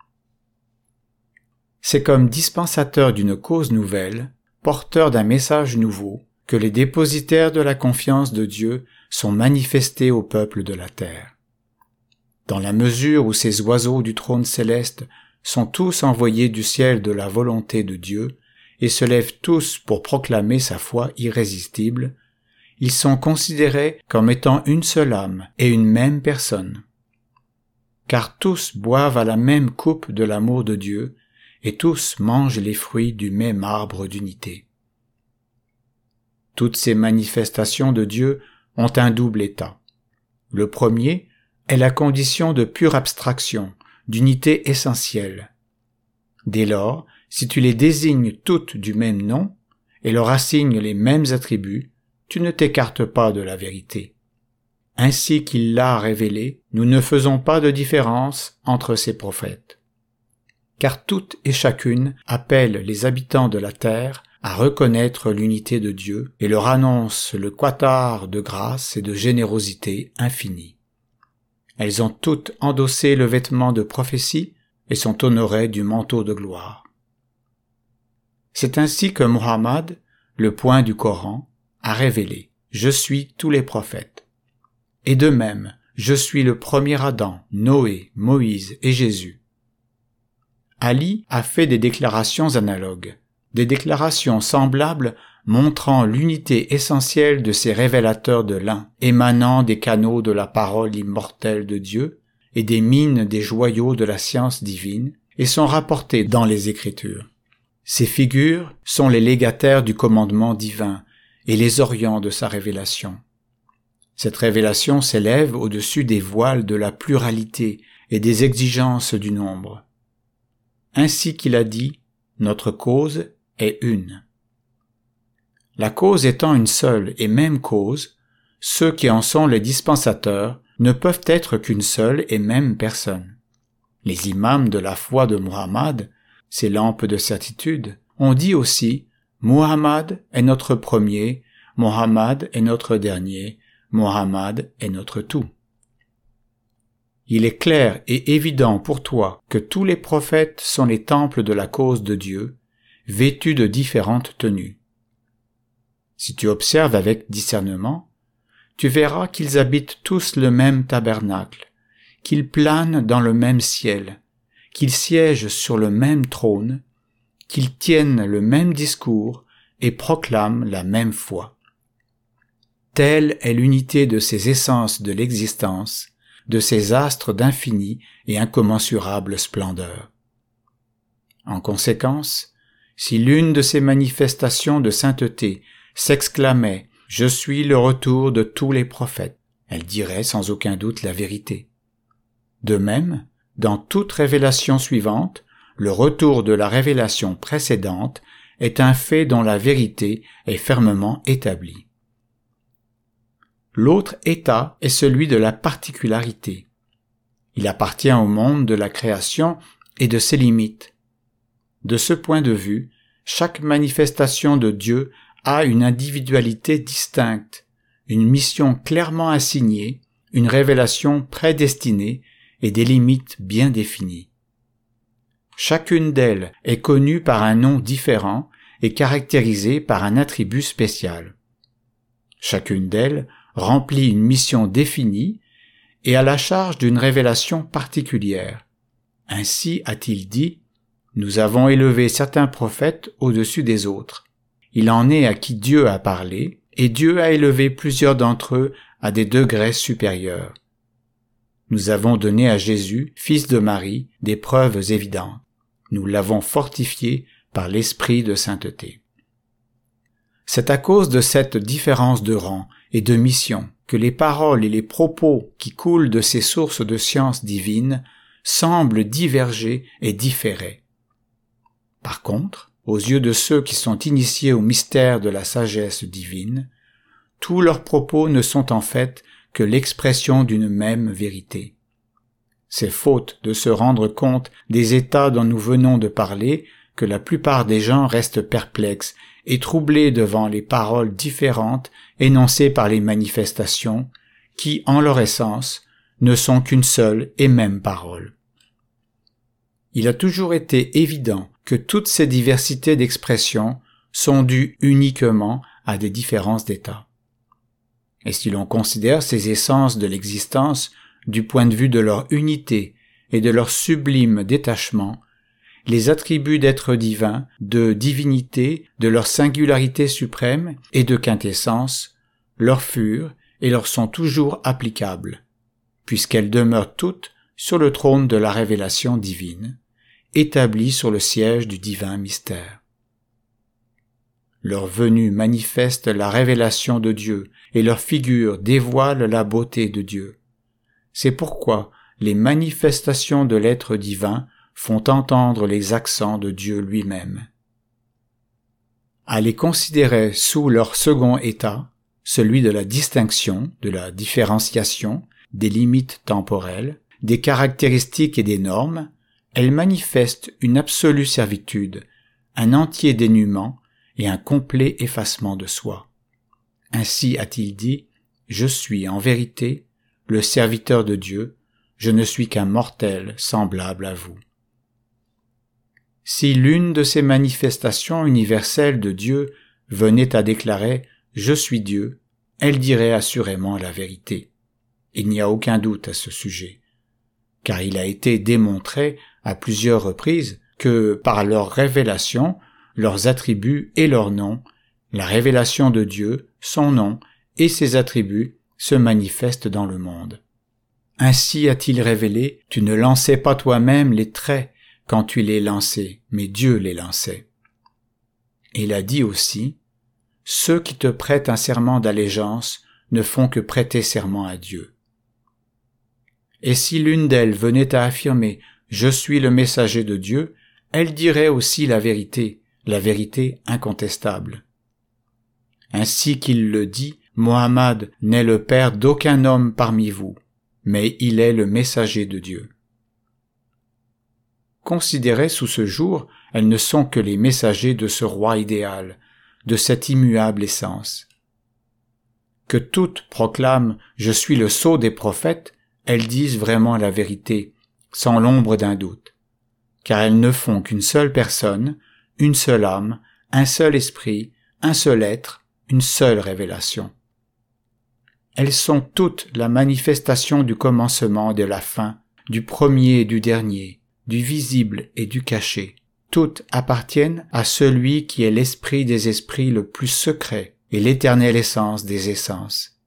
[SPEAKER 1] C'est comme dispensateur d'une cause nouvelle, porteur d'un message nouveau, que les dépositaires de la confiance de Dieu sont manifestés au peuple de la terre. Dans la mesure où ces oiseaux du trône céleste sont tous envoyés du ciel de la volonté de Dieu et se lèvent tous pour proclamer sa foi irrésistible, ils sont considérés comme étant une seule âme et une même personne. Car tous boivent à la même coupe de l'amour de Dieu et tous mangent les fruits du même arbre d'unité. Toutes ces manifestations de Dieu ont un double état. Le premier est la condition de pure abstraction, d'unité essentielle. Dès lors, si tu les désignes toutes du même nom et leur assignes les mêmes attributs, tu ne t'écartes pas de la vérité. Ainsi qu'il l'a révélé, nous ne faisons pas de différence entre ces prophètes. Car toutes et chacune appellent les habitants de la terre à reconnaître l'unité de Dieu et leur annonce le quat'art de grâce et de générosité infinie. Elles ont toutes endossé le vêtement de prophétie et sont honorées du manteau de gloire. C'est ainsi que Muhammad, le point du Coran, a révélé « Je suis tous les prophètes ». Et de même, je suis le premier Adam, Noé, Moïse et Jésus. Ali a fait des déclarations analogues, des déclarations semblables montrant l'unité essentielle de ces révélateurs de l'un, émanant des canaux de la parole immortelle de Dieu et des mines des joyaux de la science divine, et sont rapportées dans les Écritures. Ces figures sont les légataires du commandement divin et les orients de sa révélation. Cette révélation s'élève au-dessus des voiles de la pluralité et des exigences du nombre. Ainsi qu'il a dit, notre cause est une. La cause étant une seule et même cause, ceux qui en sont les dispensateurs ne peuvent être qu'une seule et même personne. Les imams de la foi de Muhammad, ces lampes de certitude, ont dit aussi « Muhammad est notre premier, Muhammad est notre dernier, Muhammad est notre tout ». Il est clair et évident pour toi que tous les prophètes sont les temples de la cause de Dieu, vêtus de différentes tenues. Si tu observes avec discernement, tu verras qu'ils habitent tous le même tabernacle, qu'ils planent dans le même ciel, qu'ils siègent sur le même trône, qu'ils tiennent le même discours et proclament la même foi. Telle est l'unité de ces essences de l'existence, de ces astres d'infinie et incommensurable splendeur. En conséquence, si l'une de ces manifestations de sainteté s'exclamait « Je suis le retour de tous les prophètes », elle dirait sans aucun doute la vérité. De même, dans toute révélation suivante, le retour de la révélation précédente est un fait dont la vérité est fermement établie. L'autre état est celui de la particularité. Il appartient au monde de la création et de ses limites. De ce point de vue, chaque manifestation de Dieu a une individualité distincte, une mission clairement assignée, une révélation prédestinée et des limites bien définies. Chacune d'elles est connue par un nom différent et caractérisée par un attribut spécial. Chacune d'elles remplit une mission définie et à la charge d'une révélation particulière. Ainsi a-t-il dit, « Nous avons élevé certains prophètes au-dessus des autres. Il en est à qui Dieu a parlé, et Dieu a élevé plusieurs d'entre eux à des degrés supérieurs. Nous avons donné à Jésus, fils de Marie, des preuves évidentes. Nous l'avons fortifié par l'esprit de sainteté. » C'est à cause de cette différence de rang et de mission que les paroles et les propos qui coulent de ces sources de science divine semblent diverger et différer. Par contre, aux yeux de ceux qui sont initiés au mystère de la sagesse divine, tous leurs propos ne sont en fait que l'expression d'une même vérité. C'est faute de se rendre compte des états dont nous venons de parler que la plupart des gens restent perplexes et troublés devant les paroles différentes énoncées par les manifestations, qui, en leur essence, ne sont qu'une seule et même parole. Il a toujours été évident que toutes ces diversités d'expressions sont dues uniquement à des différences d'état. Et si l'on considère ces essences de l'existence du point de vue de leur unité et de leur sublime détachement, les attributs d'être divin, de divinité, de leur singularité suprême et de quintessence, leur furent et leur sont toujours applicables, puisqu'elles demeurent toutes sur le trône de la révélation divine, établies sur le siège du divin mystère. Leur venue manifeste la révélation de Dieu et leur figure dévoile la beauté de Dieu. C'est pourquoi les manifestations de l'être divin font entendre les accents de Dieu lui-même. À les considérer sous leur second état, celui de la distinction, de la différenciation, des limites temporelles, des caractéristiques et des normes, elles manifestent une absolue servitude, un entier dénuement et un complet effacement de soi. Ainsi a-t-il dit, « Je suis en vérité le serviteur de Dieu, je ne suis qu'un mortel semblable à vous. » Si l'une de ces manifestations universelles de Dieu venait à déclarer « Je suis Dieu », elle dirait assurément la vérité. Il n'y a aucun doute à ce sujet, car il a été démontré à plusieurs reprises que par leur révélation, leurs attributs et leurs noms, la révélation de Dieu, son nom et ses attributs se manifestent dans le monde. Ainsi a-t-il révélé « Tu ne lançais pas toi-même les traits quand tu les lançais, mais Dieu les lançait. Il a dit aussi, « Ceux qui te prêtent un serment d'allégeance ne font que prêter serment à Dieu. » Et si l'une d'elles venait à affirmer « Je suis le messager de Dieu », elle dirait aussi la vérité incontestable. Ainsi qu'il le dit, Mohammed n'est le père d'aucun homme parmi vous, mais il est le messager de Dieu. Considérées sous ce jour, elles ne sont que les messagers de ce roi idéal, de cette immuable essence. Que toutes proclament « Je suis le sceau des prophètes », elles disent vraiment la vérité, sans l'ombre d'un doute, car elles ne font qu'une seule personne, une seule âme, un seul esprit, un seul être, une seule révélation. Elles sont toutes la manifestation du commencement et de la fin, du premier et du dernier, du visible et du caché. Toutes appartiennent à celui qui est l'esprit des esprits le plus secret et l'éternelle essence des essences.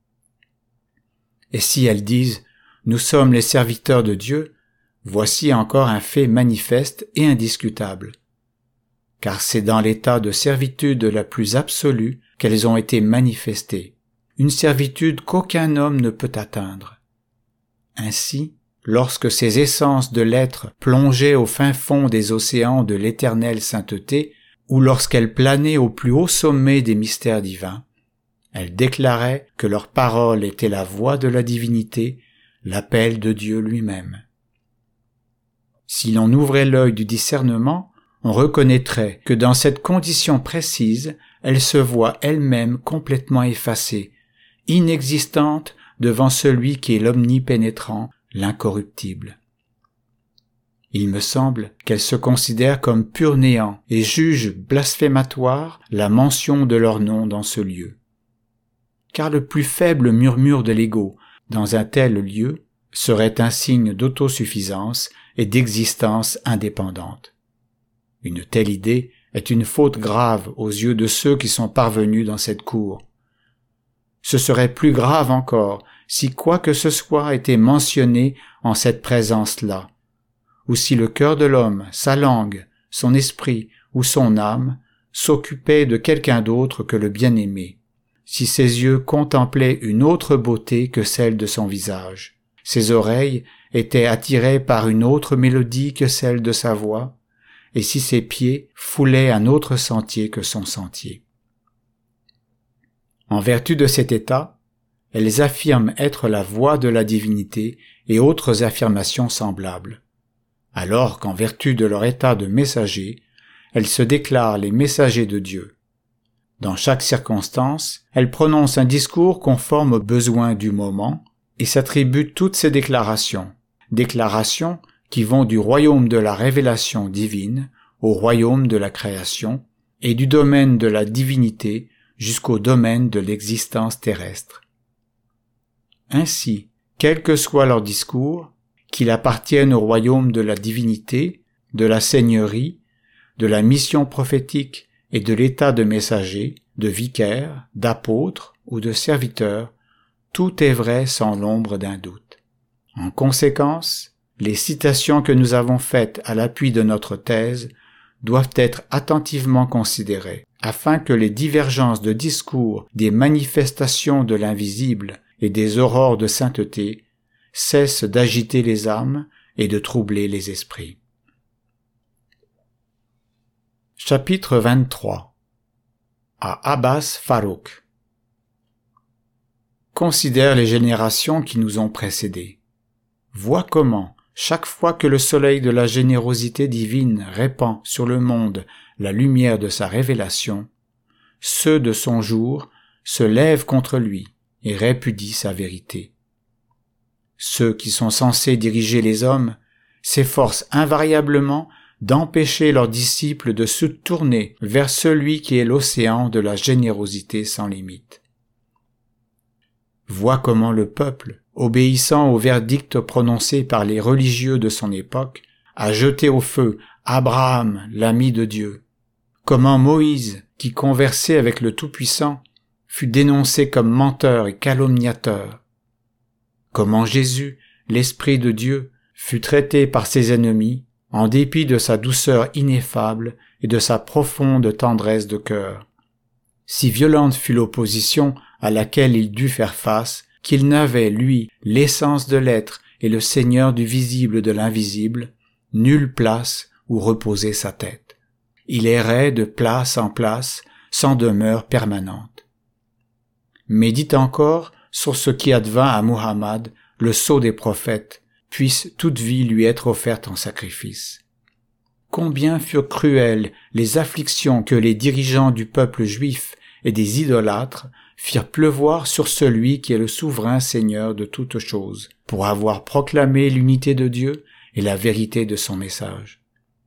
[SPEAKER 1] Et si elles disent « Nous sommes les serviteurs de Dieu », voici encore un fait manifeste et indiscutable. Car c'est dans l'état de servitude la plus absolue qu'elles ont été manifestées, une servitude qu'aucun homme ne peut atteindre. Ainsi, lorsque ces essences de l'être plongeaient au fin fond des océans de l'éternelle sainteté, ou lorsqu'elles planaient au plus haut sommet des mystères divins, elles déclaraient que leur parole était la voix de la divinité, l'appel de Dieu lui-même. Si l'on ouvrait l'œil du discernement, on reconnaîtrait que dans cette condition précise, elles se voient elles-mêmes complètement effacées, inexistante devant celui qui est l'omnipénétrant, l'incorruptible. Il me semble qu'elles se considèrent comme pur néant et jugent blasphématoire la mention de leur nom dans ce lieu. Car le plus faible murmure de l'ego dans un tel lieu serait un signe d'autosuffisance et d'existence indépendante. Une telle idée est une faute grave aux yeux de ceux qui sont parvenus dans cette cour. Ce serait plus grave encore si quoi que ce soit était mentionné en cette présence-là, ou si le cœur de l'homme, sa langue, son esprit ou son âme s'occupait de quelqu'un d'autre que le bien-aimé, si ses yeux contemplaient une autre beauté que celle de son visage, ses oreilles étaient attirées par une autre mélodie que celle de sa voix, et si ses pieds foulaient un autre sentier que son sentier. En vertu de cet état, elles affirment être la voix de la divinité et autres affirmations semblables, alors qu'en vertu de leur état de messager, elles se déclarent les messagers de Dieu. Dans chaque circonstance, elles prononcent un discours conforme aux besoins du moment et s'attribuent toutes ces déclarations qui vont du royaume de la révélation divine au royaume de la création et du domaine de la divinité jusqu'au domaine de l'existence terrestre. Ainsi, quel que soit leur discours, qu'il appartienne au royaume de la divinité, de la seigneurie, de la mission prophétique et de l'état de messager, de vicaire, d'apôtre ou de serviteur, tout est vrai sans l'ombre d'un doute. En conséquence, les citations que nous avons faites à l'appui de notre thèse doivent être attentivement considérées, afin que les divergences de discours des manifestations de l'invisible et des aurores de sainteté cessent d'agiter les âmes et de troubler les esprits. Chapitre 23. À Abbas Farouk. Considère les générations qui nous ont précédés. Vois comment, chaque fois que le soleil de la générosité divine répand sur le monde la lumière de sa révélation, ceux de son jour se lèvent contre lui et répudient sa vérité. Ceux qui sont censés diriger les hommes s'efforcent invariablement d'empêcher leurs disciples de se tourner vers celui qui est l'océan de la générosité sans limite. Vois comment le peuple, obéissant au verdict prononcé par les religieux de son époque, a jeté au feu Abraham, l'ami de Dieu. Comment Moïse, qui conversait avec le Tout-Puissant, fut dénoncé comme menteur et calomniateur. Comment Jésus, l'Esprit de Dieu, fut traité par ses ennemis en dépit de sa douceur ineffable et de sa profonde tendresse de cœur. Si violente fut l'opposition à laquelle il dut faire face, qu'il n'avait, lui, l'essence de l'être et le Seigneur du visible de l'invisible, nulle place où reposer sa tête. Il errait de place en place, sans demeure permanente. Médite encore sur ce qui advint à Muhammad, le sceau des prophètes, puisse toute vie lui être offerte en sacrifice. Combien furent cruelles les afflictions que les dirigeants du peuple juif et des idolâtres firent pleuvoir sur celui qui est le souverain Seigneur de toutes choses, pour avoir proclamé l'unité de Dieu et la vérité de son message.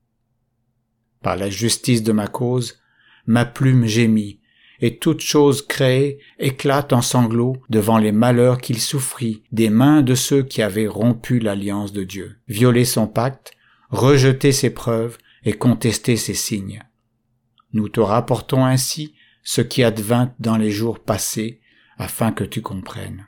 [SPEAKER 1] Par la justice de ma cause, ma plume gémit, et toute chose créée éclate en sanglots devant les malheurs qu'il souffrit des mains de ceux qui avaient rompu l'alliance de Dieu, violé son pacte, rejeté ses preuves et contesté ses signes. Nous te rapportons ainsi ce qui advint dans les jours passés, afin que tu comprennes.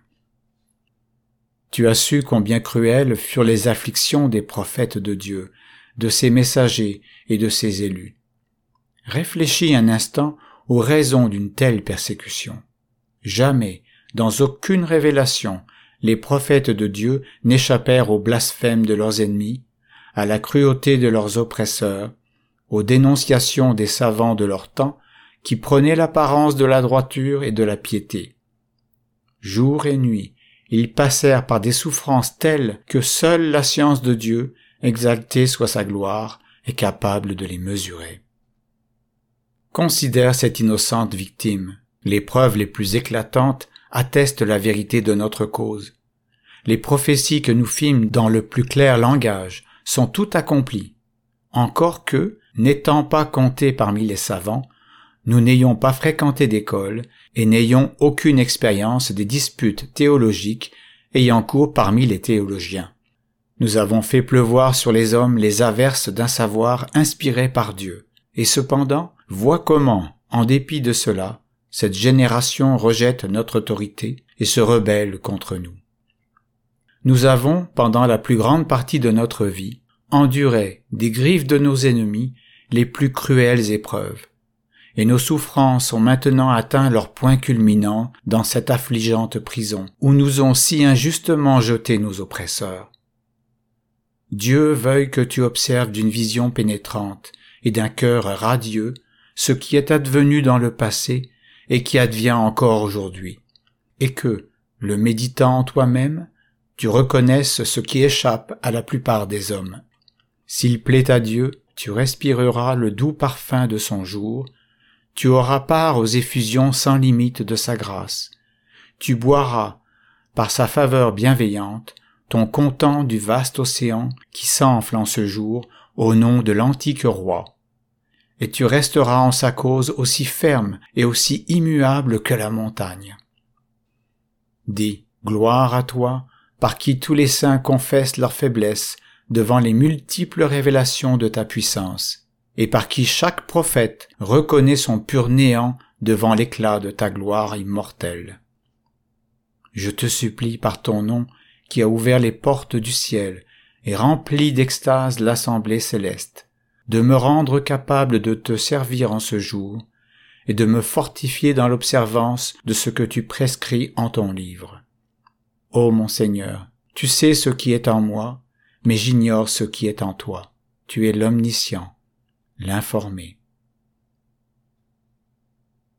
[SPEAKER 1] Tu as su combien cruelles furent les afflictions des prophètes de Dieu, de ses messagers et de ses élus. Réfléchis un instant aux raisons d'une telle persécution. Jamais, dans aucune révélation, les prophètes de Dieu n'échappèrent au blasphème de leurs ennemis, à la cruauté de leurs oppresseurs, aux dénonciations des savants de leur temps qui prenaient l'apparence de la droiture et de la piété. Jour et nuit, ils passèrent par des souffrances telles que seule la science de Dieu, exaltée soit sa gloire, est capable de les mesurer. Considère cette innocente victime. Les preuves les plus éclatantes attestent la vérité de notre cause. Les prophéties que nous fîmes dans le plus clair langage sont toutes accomplies. Encore que, n'étant pas comptés parmi les savants, nous n'ayons pas fréquenté d'école et n'ayons aucune expérience des disputes théologiques ayant cours parmi les théologiens. Nous avons fait pleuvoir sur les hommes les averses d'un savoir inspiré par Dieu. Et cependant, vois comment, en dépit de cela, cette génération rejette notre autorité et se rebelle contre nous. Nous avons, pendant la plus grande partie de notre vie, enduré des griffes de nos ennemis les plus cruelles épreuves, et nos souffrances ont maintenant atteint leur point culminant dans cette affligeante prison où nous ont si injustement jetés nos oppresseurs. Dieu veuille que tu observes d'une vision pénétrante et d'un cœur radieux ce qui est advenu dans le passé et qui advient encore aujourd'hui, et que, le méditant toi-même, tu reconnaisses ce qui échappe à la plupart des hommes. S'il plaît à Dieu, tu respireras le doux parfum de son jour, tu auras part aux effusions sans limite de sa grâce, tu boiras, par sa faveur bienveillante, ton content du vaste océan qui s'enfle en ce jour au nom de l'antique roi, et tu resteras en sa cause aussi ferme et aussi immuable que la montagne. Dis, gloire à toi, par qui tous les saints confessent leur faiblesse devant les multiples révélations de ta puissance, et par qui chaque prophète reconnaît son pur néant devant l'éclat de ta gloire immortelle. Je te supplie par ton nom, qui a ouvert les portes du ciel et rempli d'extase l'assemblée céleste, de me rendre capable de te servir en ce jour et de me fortifier dans l'observance de ce que tu prescris en ton livre. Ô mon Seigneur, tu sais ce qui est en moi, mais j'ignore ce qui est en toi. Tu es l'omniscient, l'informé.